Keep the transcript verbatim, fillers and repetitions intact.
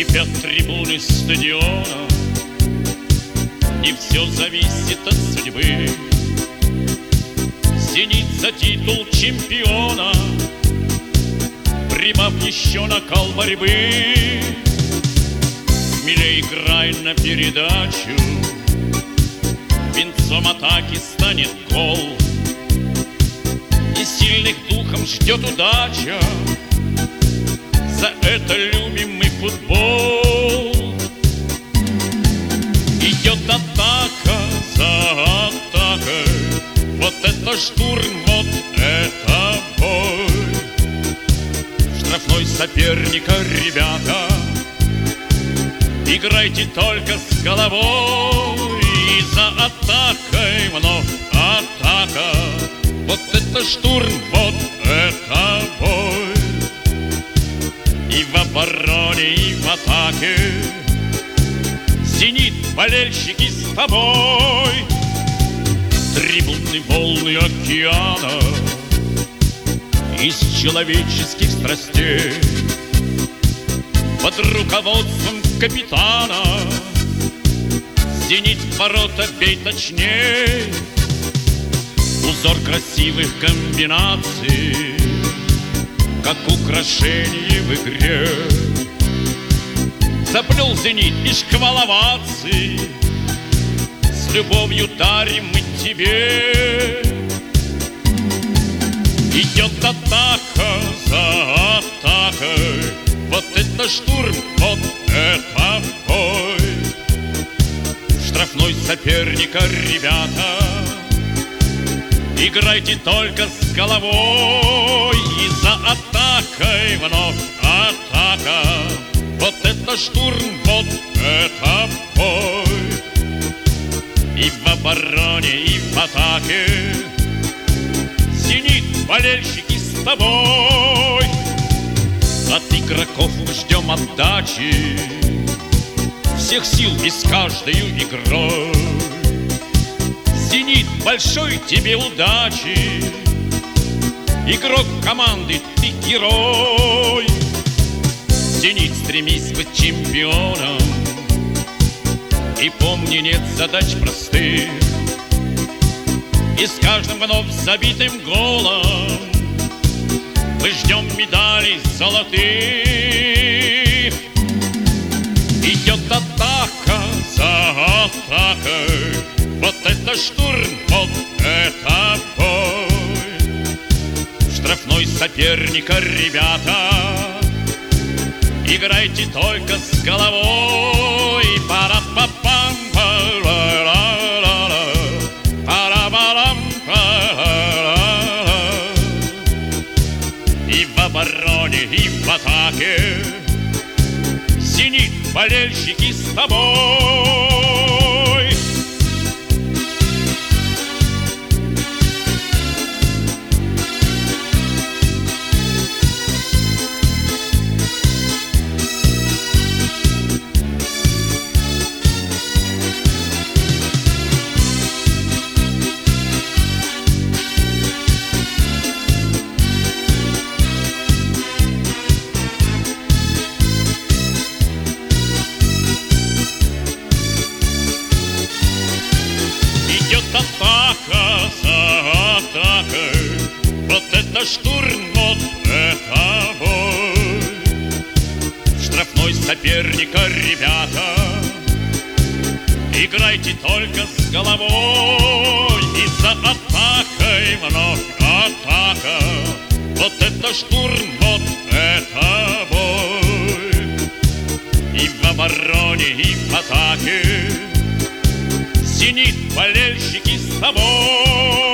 Кипят трибуны стадиона, и все зависит от судьбы. «Зенит» за титул чемпиона, прибав еще накал борьбы. Смелее играй на передачу, венцом атаки станет гол, и сильных духом ждет удача. За это любим мы футбол. Идет атака за атакой, вот это штурм, вот это бой. Штрафной соперника, ребята, играйте только с головой. И за атакой вновь атака, вот это штурм, вот это бой. И в обороне, и в атаке «Зенит», болельщики, с тобой. Трибуны волны океана из человеческих страстей, под руководством капитана «Зенит», в ворота бей точней. Узор красивых комбинаций, как украшение в игре, заплел «Зенит» и шквал оваций, с любовью дарим мы тебе. Идет атака за атакой, вот это штурм, вот это бой. Штрафной соперника, ребята, играйте только с головой. И за атакой вновь атака, вот это штурм, вот это бой. И в обороне, и в атаке «Зенит», болельщики, с тобой. От игроков мы ждем отдачи всех сил и с каждой игрой. «Зенит», большой тебе удачи, игрок команды, ты герой. «Зенит», стремись быть чемпионом, и помни, нет задач простых, и с каждым вновь забитым голом мы ждем медалей золотых. Идет атака за атакой, вот это штурм, вот это бой. Штрафной соперника, ребята, играйте только с головой. Пара-па-пам, пара-ла-ла-ла, пара-ба-рам, пара-ла-ла. И в обороне, и в атаке «Зенит», болельщики, с тобой. Атака за атакой, вот это штурм, вот это бой. Штрафной соперника, ребята, играйте только с головой. И за атакой вновь атака, вот это штурм, вот это бой. И в обороне, и в атаке «Зенит», болельщики, с тобой.